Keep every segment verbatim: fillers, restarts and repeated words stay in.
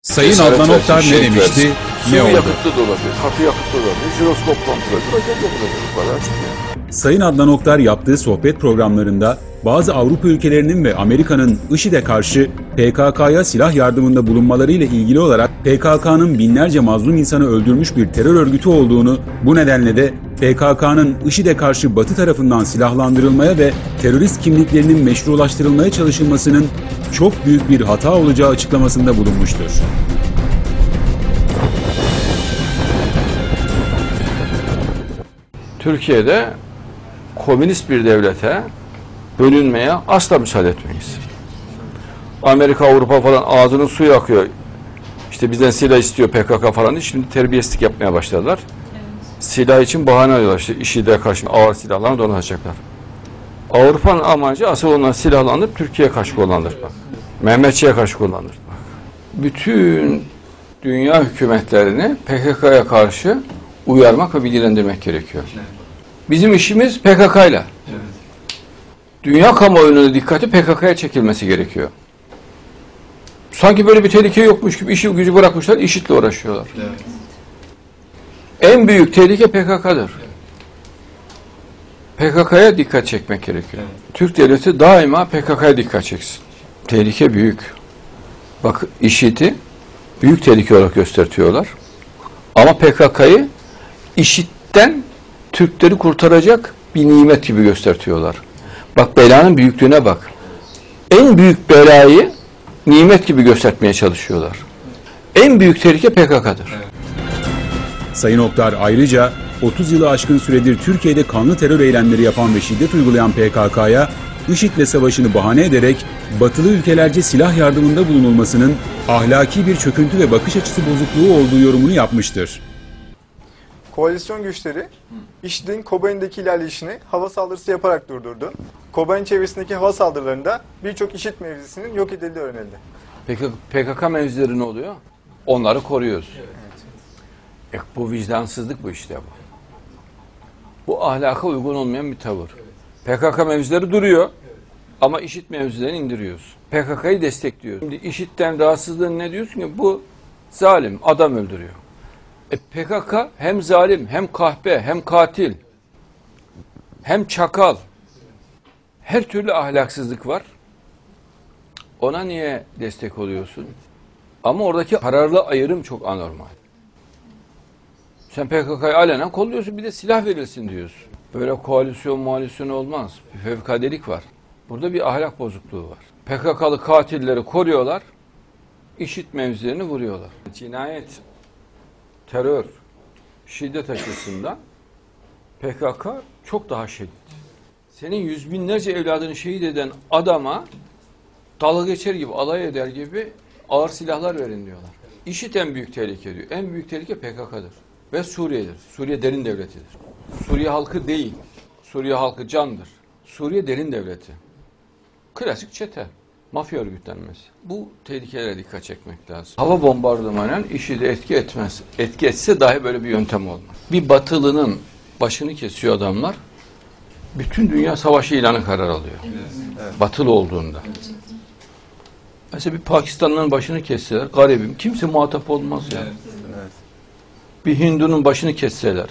Sayın Adnan Oktar ne demişti? Ne oldu? Yakıtlı da olabilir, katı yakıtlı da olabilir, jiroskop kontrolü, roket yapılabilir. Bu kadar açık yani. Sayın Adnan Oktar yaptığı sohbet programlarında bazı Avrupa ülkelerinin ve Amerika'nın IŞİD'e karşı P K K'ya silah yardımında bulunmalarıyla ilgili olarak P K K'nın binlerce mazlum insanı öldürmüş bir terör örgütü olduğunu, bu nedenle de P K K'nın IŞİD'e karşı Batı tarafından silahlandırılmaya ve terörist kimliklerinin meşrulaştırılmaya çalışılmasının çok büyük bir hata olacağı açıklamasında bulunmuştur. Türkiye'de komünist bir devlete bölünmeye asla müsaade etmeyiz. Amerika, Avrupa falan ağzının suyu akıyor. İşte bizden silah istiyor P K K falan. Şimdi terbiyesizlik yapmaya başladılar. Evet. Silah için bahane arıyorlar. İşte IŞİD'e karşı ağır silahlarını donatacaklar. Avrupa'nın amacı asıl onları silahlandırıp Türkiye'ye karşı kullandırmak. Mehmetçi'ye karşı kullandırmak. Bütün dünya hükümetlerini P K K'ya karşı uyarmak ve bilgilendirmek gerekiyor. Bizim işimiz P K K'yla. Evet. Dünya kamuoyunun dikkati P K K'ya çekilmesi gerekiyor. Sanki böyle bir tehlike yokmuş gibi işi gücü bırakmışlar, IŞİD'le uğraşıyorlar. Evet. En büyük tehlike P K K'dır. Evet. P K K'ya dikkat çekmek gerekiyor. Evet. Türk devleti daima P K K'ya dikkat çeksin. Tehlike büyük. Bak IŞİD'i büyük tehlike olarak gösteriyorlar. Ama P K K'yı IŞİD'den Türkleri kurtaracak bir nimet gibi gösteriyorlar. Bak belanın büyüklüğüne bak. En büyük belayı nimet gibi göstermeye çalışıyorlar. En büyük tehlike P K K'dır. Sayın Oktar ayrıca otuz yılı aşkın süredir Türkiye'de kanlı terör eylemleri yapan ve şiddet uygulayan P K K'ya IŞİD'le savaşını bahane ederek batılı ülkelerce silah yardımında bulunulmasının ahlaki bir çöküntü ve bakış açısı bozukluğu olduğu yorumunu yapmıştır. Koalisyon güçleri IŞİD'in Kobani'deki ilerleyişini hava saldırısı yaparak durdurdu. Kobani çevresindeki hava saldırılarında birçok IŞİD mevzisinin yok edildiği öğrenildi. Peki P K K mevzileri ne oluyor? Onları koruyoruz. Evet. E, bu vicdansızlık bu işte bu. Bu ahlaka uygun olmayan bir tavır. Evet. P K K mevzileri duruyor. Evet. Ama IŞİD mevzilerini indiriyoruz. P K K'yı destekliyoruz. Şimdi IŞİD'den rahatsızlığın ne diyorsun ki? Bu zalim, adam öldürüyor. E, P K K hem zalim, hem kahpe, hem katil, hem çakal. Her türlü ahlaksızlık var. Ona niye destek oluyorsun? Ama oradaki kararlı ayrım çok anormal. Sen P K K'yı alenen kolluyorsun, bir de silah verilsin diyorsun. Böyle koalisyon mualisyon olmaz. Bir fevkadelik var. Burada bir ahlak bozukluğu var. P K K'lı katilleri koruyorlar, IŞİD mevzilerini vuruyorlar. Cinayet, terör, şiddet açısından P K K çok daha şiddet. Senin yüz binlerce evladını şehit eden adama dalga geçer gibi, alay eder gibi ağır silahlar verin diyorlar. IŞİD en büyük tehlike diyor. En büyük tehlike P K K'dır. Ve Suriye'dir. Suriye derin devletidir. Suriye halkı değil. Suriye halkı candır. Suriye derin devleti. Klasik çete. Mafya örgütlenmesi. Bu tehlikelere dikkat çekmek lazım. Hava bombardımanı IŞİD'e etki etmez. Etki etse dahi böyle bir yöntem olmaz. Bir batılının başını kesiyor adamlar. Bütün dünya savaşı ilanı karar alıyor. Evet. Batılı olduğunda. Evet. Mesela bir Pakistanlı'nın başını kesseler, garibim, kimse muhatap olmaz ya. Evet. Evet. Bir Hindu'nun başını kesseler,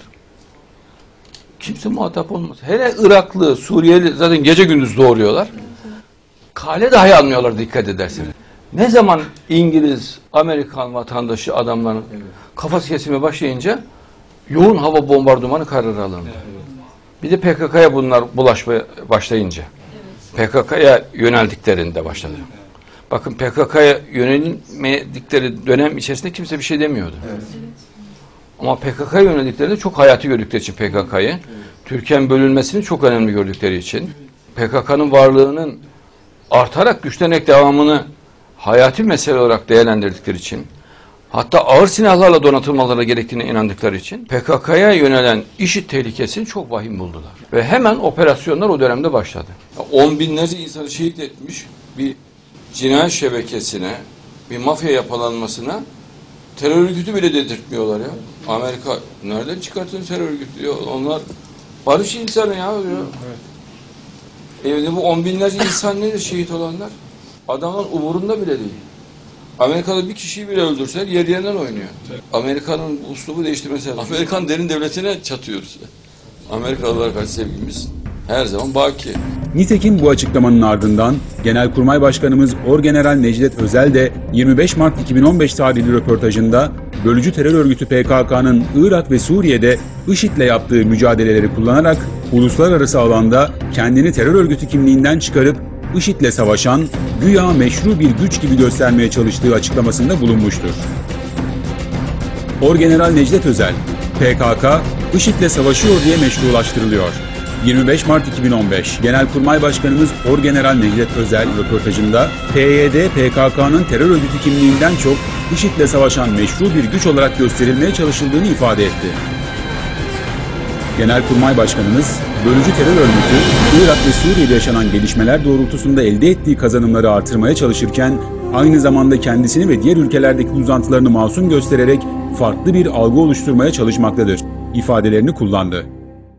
kimse muhatap olmaz. Hele Iraklı, Suriyeli zaten gece gündüz doğuruyorlar. Kale dahi almıyorlar dikkat edersiniz. Ne zaman İngiliz, Amerikan vatandaşı adamların evet. kafası kesilmeye başlayınca yoğun hava bombardımanı kararı alındı. Evet. Bir de P K K'ya bunlar bulaşmaya başlayınca. Evet. P K K'ya yöneldiklerinde başladı. Evet. Bakın P K K'ya yöneldikleri dönem içerisinde kimse bir şey demiyordu. Evet. Ama P K K'ya yöneldiklerinde çok hayati gördükleri için P K K'yı, evet. Türkiye'nin bölünmesini çok önemli gördükleri için, P K K'nın varlığının artarak güçlenerek devamını hayati mesele olarak değerlendirdikleri için, hatta ağır silahlarla donatılmaları gerektiğine inandıkları için P K K'ya yönelen IŞİD tehlikesini çok vahim buldular. Ve hemen operasyonlar o dönemde başladı. On binlerce insanı şehit etmiş bir cinayet şebekesine, bir mafya yapılanmasına terör örgütü bile dedirtmiyorlar ya. Amerika nereden çıkartın terör örgütü diyor. Onlar barış insanı ya diyor. Evet. E bu on binlerce insan nedir şehit olanlar? Adamın umurunda bile değil. Amerika'da bir kişiyi bile öldürsen yer yerinden oynuyor. Amerika'nın uslubu değişti mesela. Amerikan derin devletine çatıyoruz. Amerikalılar karşı sevgimiz her zaman baki. Nitekim bu açıklamanın ardından Genelkurmay Başkanımız Orgeneral Necdet Özel de yirmi beş Mart iki bin on beş tarihli röportajında bölücü terör örgütü P K K'nın Irak ve Suriye'de IŞİD'le yaptığı mücadeleleri kullanarak uluslararası alanda kendini terör örgütü kimliğinden çıkarıp IŞİD'le savaşan, güya meşru bir güç gibi göstermeye çalıştığı açıklamasında bulunmuştur. Orgeneral Necdet Özel, P K K, IŞİD'le savaşıyor diye meşrulaştırılıyor. yirmi beş Mart iki bin on beş, Genelkurmay Başkanımız Orgeneral Necdet Özel röportajında P Y D, P K K'nın terör örgütü kimliğinden çok IŞİD'le savaşan meşru bir güç olarak gösterilmeye çalışıldığını ifade etti. Genelkurmay Başkanımız, bölücü terör örgütü, Irak ve Suriye'de yaşanan gelişmeler doğrultusunda elde ettiği kazanımları artırmaya çalışırken, aynı zamanda kendisini ve diğer ülkelerdeki uzantılarını masum göstererek farklı bir algı oluşturmaya çalışmaktadır ifadelerini kullandı.